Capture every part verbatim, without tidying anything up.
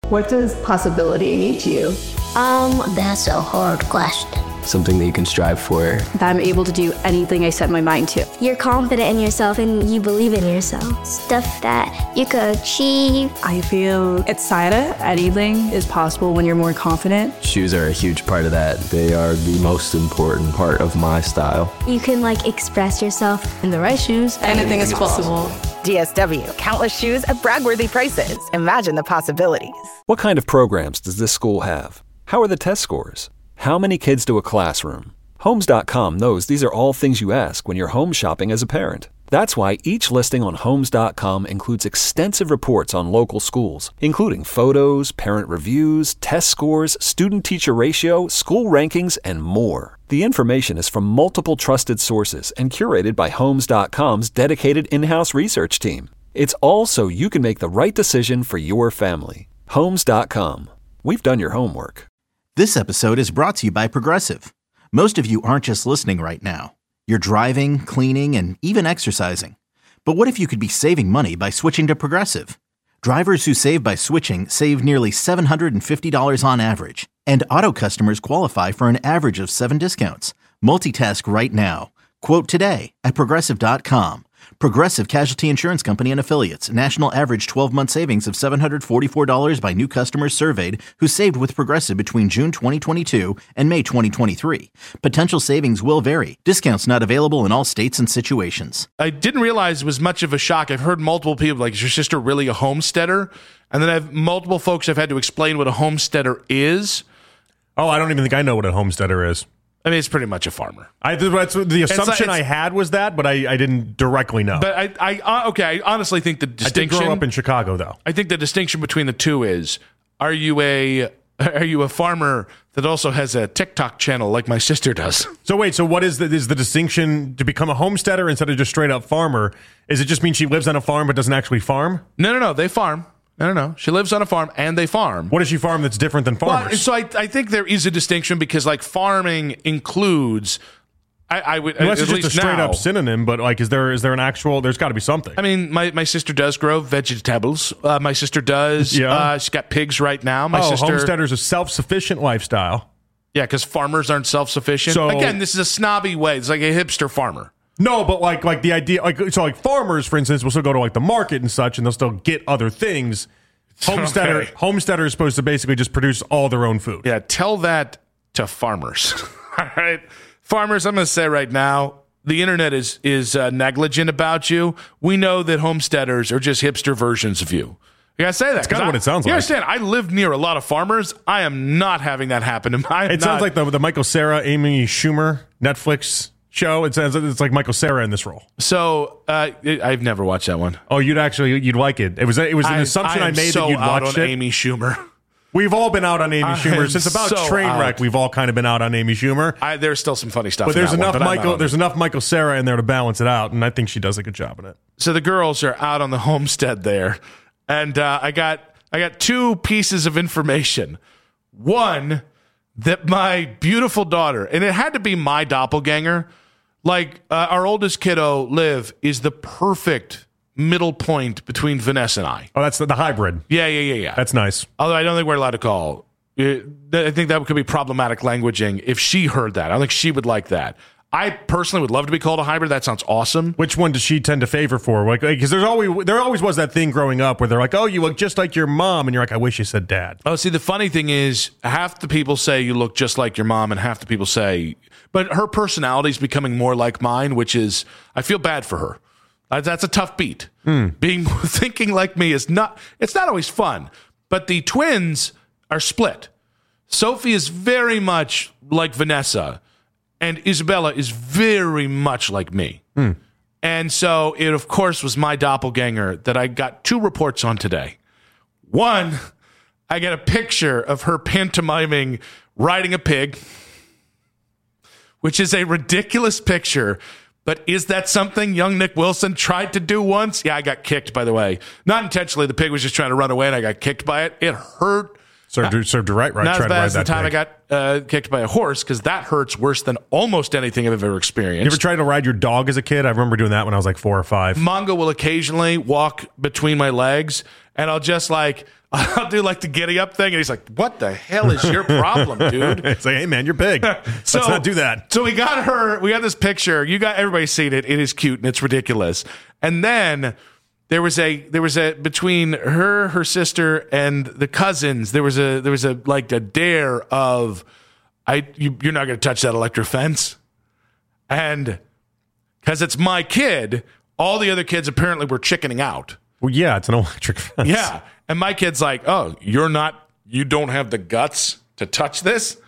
What does possibility mean to you? Um, that's a hard question. Something that you can strive for. That I'm able to do anything I set my mind to. You're confident in yourself and you believe in yourself. Stuff that you could achieve. I feel excited. Anything is possible when you're more confident. Shoes are a huge part of that. They are the most important part of my style. You can like express yourself. In the right shoes, anything is possible. D S W, countless shoes at brag-worthy prices. Imagine the possibilities. What kind of programs does this school have? How are the test scores? How many kids do a classroom? Homes dot com knows these are all things you ask when you're home shopping as a parent. That's why each listing on Homes dot com includes extensive reports on local schools, including photos, parent reviews, test scores, student-teacher ratio, school rankings, and more. The information is from multiple trusted sources and curated by Homes dot com's dedicated in-house research team. It's all so you can make the right decision for your family. Homes dot com. We've done your homework. This episode is brought to you by Progressive. Most of you aren't just listening right now. You're driving, cleaning, and even exercising. But what if you could be saving money by switching to Progressive? Drivers who save by switching save nearly seven hundred fifty dollars on average. And auto customers qualify for an average of seven discounts. Multitask right now. Quote today at Progressive dot com. Progressive Casualty Insurance Company and Affiliates. National average twelve-month savings of seven hundred forty-four dollars by new customers surveyed who saved with Progressive between June twenty twenty-two and May twenty twenty-three. Potential savings will vary. Discounts not available in all states and situations. I didn't realize it was much of a shock. I've heard multiple people like, is your sister really a homesteader? And then I've multiple folks have had to explain what a homesteader is. Oh, I don't even think I know what a homesteader is. I mean, it's pretty much a farmer. I that's the assumption it's, it's, I had was that, but I, I didn't directly know. But I, I uh, okay, I honestly think the distinction. I did grow up in Chicago, though. I think the distinction between the two is: are you a are you a farmer that also has a TikTok channel like my sister does? So wait, so what is the is the distinction to become a homesteader instead of just straight up farmer? Is it just mean she lives on a farm but doesn't actually farm? No, no, no. They farm. I don't know. She lives on a farm and they farm. What does she farm that's different than farmers? Well, so I, I think there is a distinction because like farming includes, I, I would unless at it's just least a straight now, up synonym, but like is there is there an actual? There's got to be something. I mean, my, my sister does grow vegetables. Uh, my sister does. Yeah. Uh, she's got pigs right now. My oh, sister, homesteaders a self sufficient lifestyle. Yeah, because farmers aren't self sufficient. So, again, this is a snobby way. It's like a hipster farmer. No, but like like the idea, like so like farmers, for instance, will still go to like the market and such, and they'll still get other things. Homesteader, okay. Homesteader is supposed to basically just produce all their own food. Yeah, tell that to farmers. All right, farmers. I'm going to say right now, the internet is is uh, negligent about you. We know that homesteaders are just hipster versions of you. You gotta say that. That's kind of what it sounds you like. You understand? I live near a lot of farmers. I am not having that happen. I am it not, sounds like the the Michael Cera, Amy Schumer Netflix show. It says it's like Michael Cera in this role. So uh, it, I've never watched that one. Oh, you'd actually you'd like it. It was it was an I, assumption I, I made so that you'd out watched on it. Amy Schumer. We've all been out on Amy I Schumer since about so Trainwreck. out. We've all kind of been out on Amy Schumer. I, there's still some funny stuff. But there's in that enough one, but Michael. There's it. enough Michael Cera in there to balance it out, and I think she does a good job in it. So the girls are out on the homestead there, and uh, I got I got two pieces of information. One, that my beautiful daughter, and it had to be my doppelganger. Like, uh, our oldest kiddo, Liv, is the perfect middle point between Vanessa and I. Oh, that's the, the hybrid. Yeah, yeah, yeah, yeah. That's nice. Although I don't think we're allowed to call. I think that could be problematic languaging if she heard that. I don't think she would like that. I personally would love to be called a hybrid. That sounds awesome. Which one does she tend to favor for? Like, because there's always there always was that thing growing up where they're like, "Oh, you look just like your mom," and you're like, "I wish you said dad." Oh, see, the funny thing is, half the people say you look just like your mom, and half the people say, but her personality is becoming more like mine, which is, I feel bad for her. Uh, that's a tough beat. Mm. Being thinking like me is not. It's not always fun. But the twins are split. Sophie is very much like Vanessa. And Isabella is very much like me. Mm. And so it, of course, was my doppelganger that I got two reports on today. One, I get a picture of her pantomiming riding a pig, which is a ridiculous picture. But is that something young Nick Wilson tried to do once? Yeah, I got kicked, by the way. Not intentionally. The pig was just trying to run away, and I got kicked by it. It hurt. Served her, served her right, right. Not as bad as the time pig. I got uh, kicked by a horse, because that hurts worse than almost anything I've ever experienced. You ever tried to ride your dog as a kid? I remember doing that when I was like four or five. Mongo will occasionally walk between my legs, and I'll just like, I'll do like the giddy up thing. And he's like, what the hell is your problem, dude? It's like, hey, man, you're big. so, Let's not do that. So we got her, we got this picture. You got, everybody's seen it. It is cute and it's ridiculous. And then there was a, there was a, between her, her sister and the cousins, there was a, there was a, like a dare of, I, you, you're not going to touch that electric fence. And because it's my kid, all the other kids apparently were chickening out. Well, yeah, it's an electric fence. Yeah. And my kid's like, oh, you're not, you don't have the guts to touch this?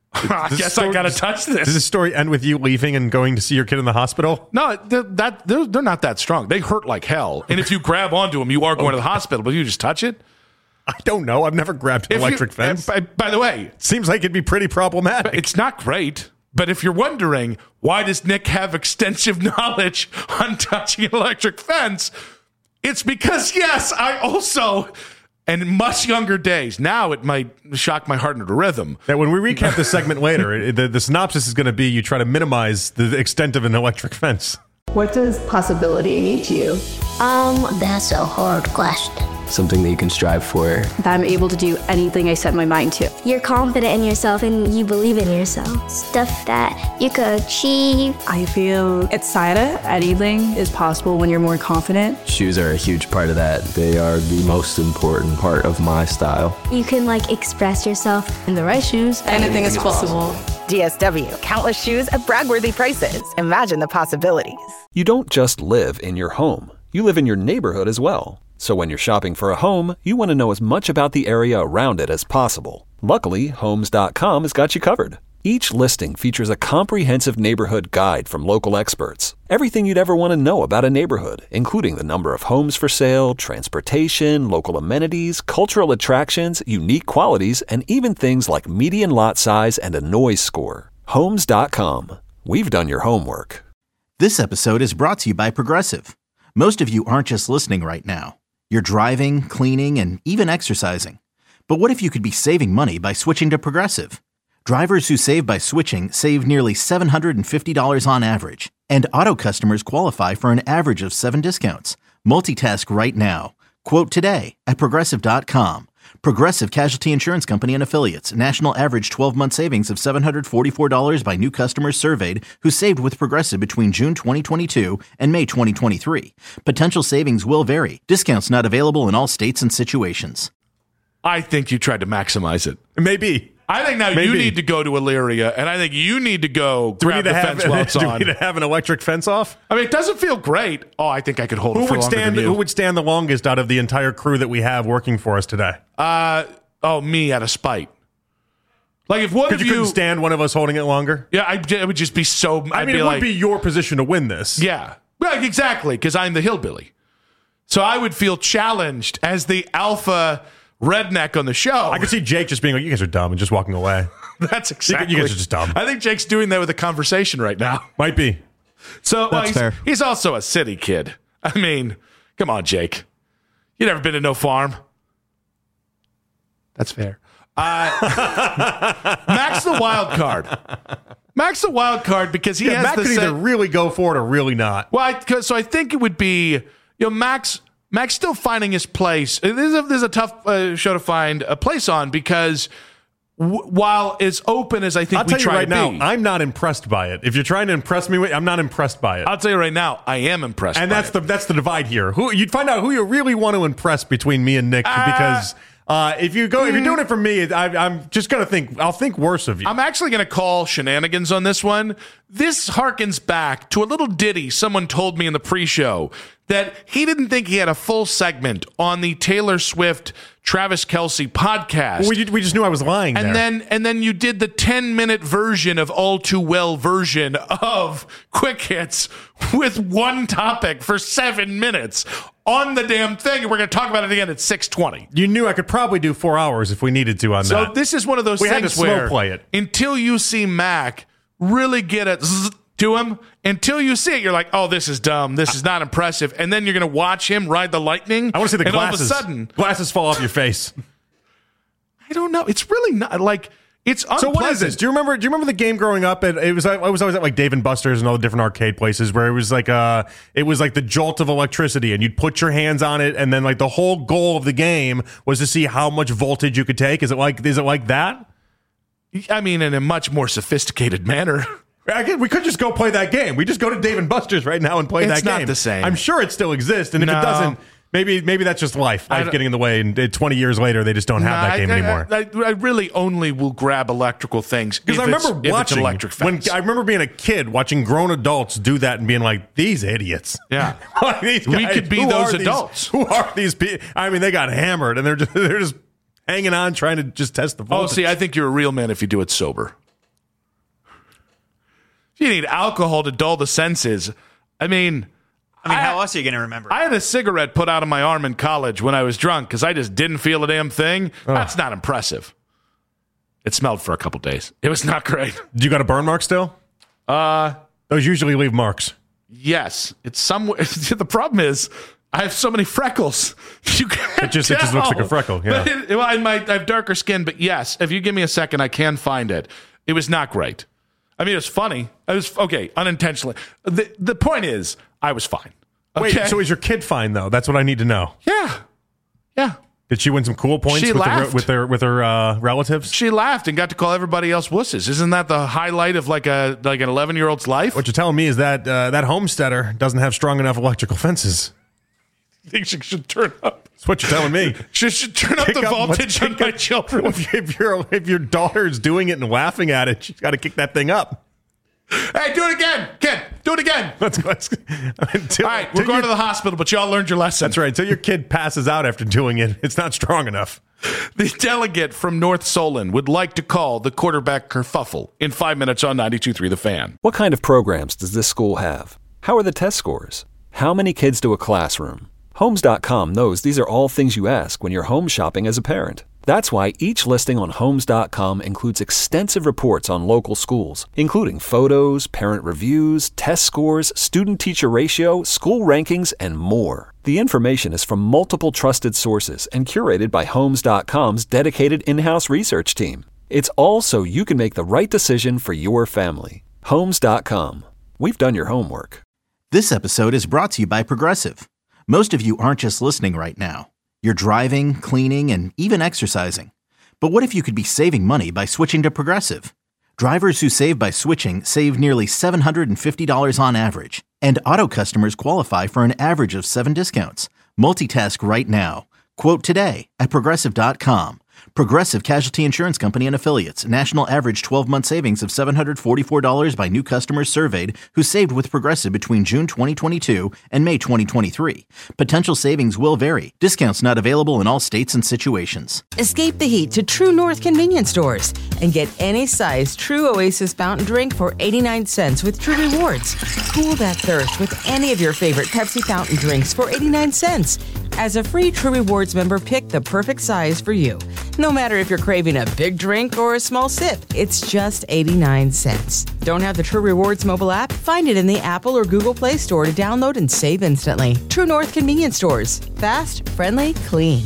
I This guess story- I got to touch this. Does this story end with you leaving and going to see your kid in the hospital? No, they're, that, they're, they're not that strong. They hurt like hell. And if you grab onto them, you are going to the hospital, but you just touch it? I don't know. I've never grabbed an If electric you, fence. By, by the way, Seems like it'd be pretty problematic. it's not great. But if you're wondering, why does Nick have extensive knowledge on touching an electric fence? It's because, yes, I also, and in much younger days, now it might shock my heart into rhythm. Now, when we recap this segment later, it- the, the synopsis is going to be you try to minimize the extent of an electric fence. What does possibility mean to you? Um, that's a hard question. Something that you can strive for. That I'm able to do anything I set my mind to. You're confident in yourself and you believe in yourself. Stuff that you could achieve. I feel excited. Anything is possible when you're more confident. Shoes are a huge part of that. They are the most important part of my style. You can like express yourself. In the right shoes, anything is possible. D S W, countless shoes at brag-worthy prices. Imagine the possibilities. You don't just live in your home. You live in your neighborhood as well. So when you're shopping for a home, you want to know as much about the area around it as possible. Luckily, Homes dot com has got you covered. Each listing features a comprehensive neighborhood guide from local experts. Everything you'd ever want to know about a neighborhood, including the number of homes for sale, transportation, local amenities, cultural attractions, unique qualities, and even things like median lot size and a noise score. Homes dot com. We've done your homework. This episode is brought to you by Progressive. Most of you aren't just listening right now. You're driving, cleaning, and even exercising. But what if you could be saving money by switching to Progressive? Drivers who save by switching save nearly seven hundred fifty dollars on average. And auto customers qualify for an average of seven discounts. Multitask right now. Quote today at Progressive dot com. Progressive Casualty Insurance Company and Affiliates. National average twelve-month savings of seven hundred forty-four dollars by new customers surveyed who saved with Progressive between June twenty twenty-two and May twenty twenty-three. Potential savings will vary. Discounts not available in all states and situations. I think you tried to maximize it. Maybe. I think now Maybe. you need to go to Illyria, and I think you need to go Do we grab need the to have, fence while it's do we on. need to have an electric fence off? I mean, it doesn't feel great. Oh, I think I could hold Who it for would longer stand? than you. Who would stand the longest out of the entire crew that we have working for us today? Uh, oh, me out of spite. Like if one Because of you you, couldn't stand one of us holding it longer. yeah, I, it would just be so. I'd I mean, be it like, would be your position to win this. yeah, well, exactly, because I'm the hillbilly. So I would feel challenged as the alpha redneck on the show. I could see Jake just being like, "You guys are dumb," and just walking away. That's exactly. You guys are just dumb. I think Jake's doing that with a conversation right now. Might be. So well, That's he's, fair. he's also a city kid. I mean, come on, Jake. You never been to no farm. That's fair. Uh, Max the wild card. Max the wild card because he Yeah, has Matt the could set- either really go for it or really not. Well, I, 'cause- so I think it would be, you know, Max. Max still finding his place. This is a, this is a tough uh, show to find a place on because w- while as open as I think I'll we tell you try right to now, be, I'm not impressed by it. If you're trying to impress me, with, I'm not impressed by it. I'll tell you right now, I am impressed. and by that's it. the that's the divide here. Who you'd find out who you really want to impress between me and Nick Uh, because uh, if you go if you're doing it for me, I, I'm just gonna think I'll think worse of you. I'm actually going to call shenanigans on this one. This harkens back to a little ditty someone told me in the pre-show that he didn't think he had a full segment on the Taylor Swift Travis Kelce podcast. Well, we, we just knew I was lying. and there. then and then you did the ten minute version of All Too Well version of Quick Hits with one topic for seven minutes on the damn thing, and we're going to talk about it again at six twenty. you knew I could probably do four hours if we needed to on So that. this is one of those We had things to slow where play it. until you see Mac really get it zzz to him, until you see it, you're like, oh, this is dumb. This is not impressive. And then you're going to watch him ride the lightning. I want to see the and glasses. all of a sudden, glasses fall off your face. I don't know. It's really not like It's unpleasant. So what is this? Do you remember? Do you remember the game growing up? At, it was I was always at like Dave and Buster's and all the different arcade places where it was like uh it was like the jolt of electricity, and you'd put your hands on it, and then like the whole goal of the game was to see how much voltage you could take. Is it like is it like that? I mean, in a much more sophisticated manner. I, we could just go play that game. We just go to Dave and Buster's right now and play it's that game. It's not the same. I'm sure it still exists, and if no. it doesn't. Maybe maybe that's just life. Life getting in the way, and twenty years later, they just don't have nah, that game I, anymore. I, I, I really only will grab electrical things because I remember watching electric when I remember being a kid watching grown adults do that and being like, "These idiots." Yeah, these we guys, could be those adults. These, who are these people? I mean, they got hammered, and they're just, they're just hanging on, trying to just test the voltage. Oh, see, I think you're a real man if you do it sober. You need alcohol to dull the senses. I mean. I mean, I, how else are you going to remember? I had a cigarette put out of my arm in college when I was drunk because I just didn't feel a damn thing. Oh. That's not impressive. It smelled for a couple days. It was not great. You got a burn mark still? Uh, Those usually leave marks. Yes. It's somewhere. The problem is I have so many freckles. You can't it just tell. It just looks like a freckle. Yeah. But it, well, I, might, I have darker skin, but yes, if you give me a second, I can find it. It was not great. I mean, it was funny. I was okay, unintentionally. The the point is, I was fine. Okay? Wait, so is your kid fine though? That's what I need to know. Yeah, yeah. Did she win some cool points she with, laughed. the, with her with her uh, relatives? She laughed and got to call everybody else wusses. Isn't that the highlight of like a like an eleven year old's life? What you're telling me is that uh, that homesteader doesn't have strong enough electrical fences. I think she should turn up. That's what you're telling me. She should turn up kick the up, voltage on my children. If, if your if your daughter's doing it and laughing at it, she's got to kick that thing up. Hey, do it again, kid. Do it again. Let's go. All right, we're going to the hospital, but y'all learned your lesson. That's right. Until your kid passes out after doing it, it's not strong enough. The delegate from North Solon would like to call the quarterback kerfuffle in five minutes on ninety-two point three The Fan. What kind of programs does this school have? How are the test scores? How many kids to a classroom? Homes dot com knows these are all things you ask when you're home shopping as a parent. That's why each listing on Homes dot com includes extensive reports on local schools, including photos, parent reviews, test scores, student-teacher ratio, school rankings, and more. The information is from multiple trusted sources and curated by Homes dot com's dedicated in-house research team. It's all so you can make the right decision for your family. Homes dot com. We've done your homework. This episode is brought to you by Progressive. Most of you aren't just listening right now. You're driving, cleaning, and even exercising. But what if you could be saving money by switching to Progressive? Drivers who save by switching save nearly seven hundred fifty dollars on average. And auto customers qualify for an average of seven discounts. Multitask right now. Quote today at Progressive dot com. Progressive Casualty Insurance Company and Affiliates. National average twelve-month savings of seven hundred forty-four dollars by new customers surveyed who saved with Progressive between June twenty twenty-two and May twenty twenty-three. Potential savings will vary. Discounts not available in all states and situations. Escape the heat to True North convenience stores and get any size True Oasis fountain drink for eighty-nine cents with True Rewards. Cool that thirst with any of your favorite Pepsi fountain drinks for eighty-nine cents. As a free True Rewards member, pick the perfect size for you. No matter if you're craving a big drink or a small sip, it's just eighty-nine cents. Don't have the True Rewards mobile app? Find it in the Apple or Google Play Store to download and save instantly. True North convenience stores. Fast, friendly, clean.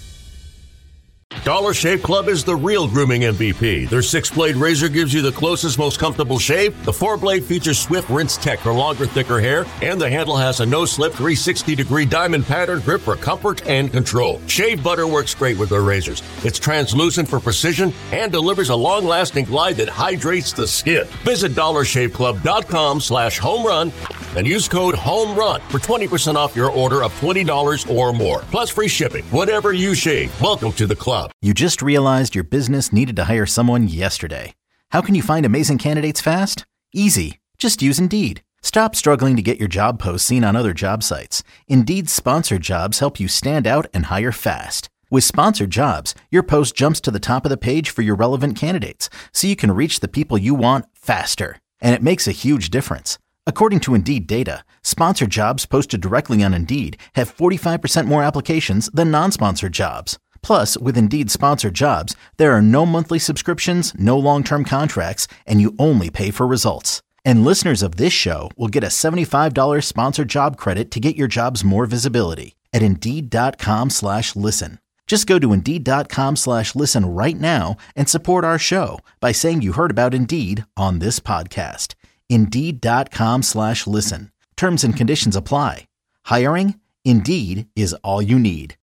Dollar Shave Club is the real grooming M V P. Their six-blade razor gives you the closest, most comfortable shave. The four-blade features swift rinse tech for longer, thicker hair, and the handle has a no-slip three sixty degree diamond pattern grip for comfort and control. Shave butter works great with their razors. It's translucent for precision and delivers a long-lasting glide that hydrates the skin. Visit dollar shave club dot com slash home run and use code HOMERUN for twenty percent off your order of twenty dollars or more. Plus free shipping. Whatever you shave, welcome to the club. You just realized your business needed to hire someone yesterday. How can you find amazing candidates fast? Easy. Just use Indeed. Stop struggling to get your job posts seen on other job sites. Indeed's sponsored jobs help you stand out and hire fast. With sponsored jobs, your post jumps to the top of the page for your relevant candidates, so you can reach the people you want faster. And it makes a huge difference. According to Indeed data, sponsored jobs posted directly on Indeed have forty-five percent more applications than non-sponsored jobs. Plus, with Indeed sponsored jobs, there are no monthly subscriptions, no long-term contracts, and you only pay for results. And listeners of this show will get a seventy-five dollars sponsored job credit to get your jobs more visibility at Indeed.com slash listen. Just go to Indeed.com slash listen right now and support our show by saying you heard about Indeed on this podcast. Indeed.com slash listen. Terms and conditions apply. Hiring? Indeed is all you need.